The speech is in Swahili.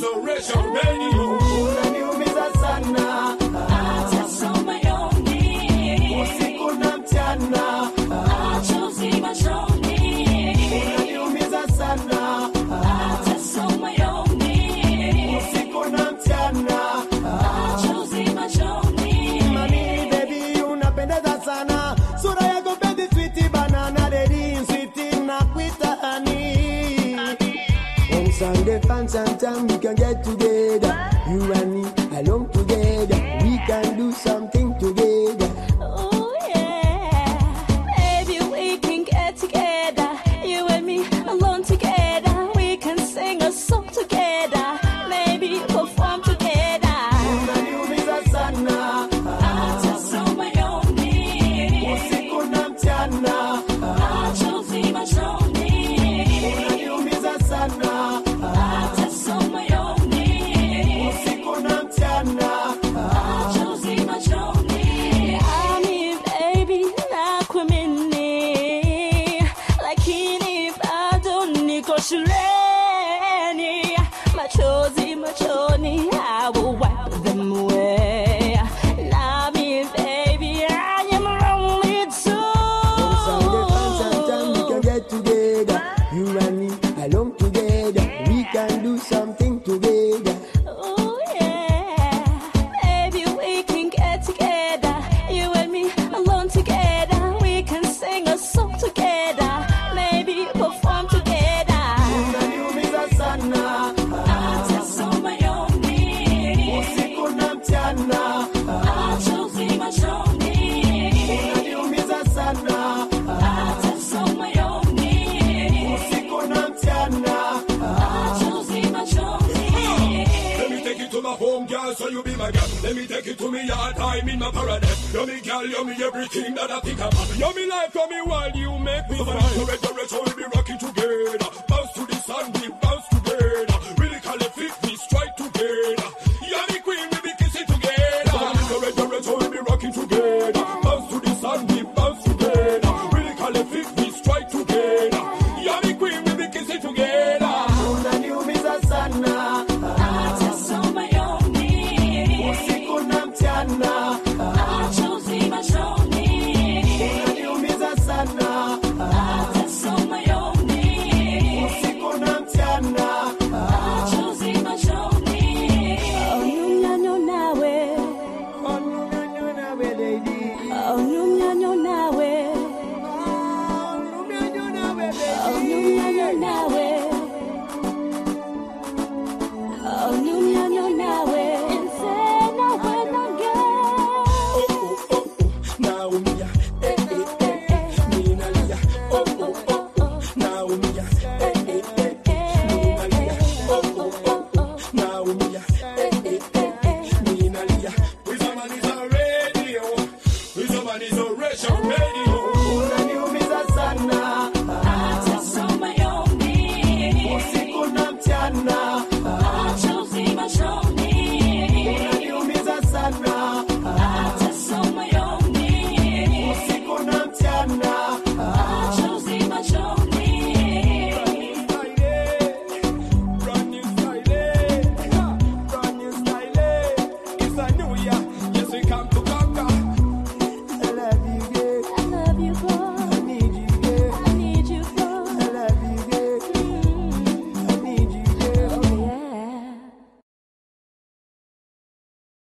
Resurrection Radio. Unaniumiza sana, hata somayoni, usiku na mchana, machozi machoni. unaniumiza sana, Hata somayoni, usiku na mchana. machozi machoni. Mami baby unapendeza sana, sura yako baby sweet banana lady sweet na kuita honey. On Sunday fun sometime we can get together, you and me alone together, we can do something together. Oh yeah, baby we can get together, you and me alone together. We can sing a song together, maybe perform together. Unaniumiza sana, Hata somayoni, usiku na mchana, machozi machoni. unaniumiza sana, Hata somayoni, usiku na mchana. machozi machoni. Ami baby nakuamini, lakini bado niko shuleni. Machozi machoni, I will wipe them away. Nami baby, I am lonely On Sunday fun sometime we can too. get together, you and me alone together, we can do something together. Oh yeah, baby we can get together, you and me alone together. We can sing a song together, maybe perform together. Unaniumiza sana, Hata somayoni, usiku na mchana, machozi machoni. unaniumiza sana, Hata somayoni, usiku na mchana. machozi machoni. Let me take it to my home, girl, so you be my girl. Let me take it to me yard, I'm in my paradise. You're me girl, you're me everything that I think about. You're me life, you're me world, you make me smile. So resurrection, we'll be rocking together. Bounce to the sun, we bounce together. Really call it fit, we strike together. You're me queen, we be kissing together. So resurrection, we'll be rocking together. Bounce to the sun, we bounce together. Really call it fit, we strike together. You're me queen, we be kissing together. Unaniumiza sana, Hata somayoni, usiku na mchana, machozi machoni. unaniumiza sana, Hata somayoni, usiku na mchana. machozi machoni. Onyumnyanyo nawe, Unaniumiza baby, onyumnyanyo nawe, unaniumiza baby. onyumnyanyo nawe, onyumnyanyo nawe. Nse nawe nange. Naumia, ninalia, naumia, ninalia, naumia, ninalia. Wisdom is a radio, wisdom is a resurrection radio.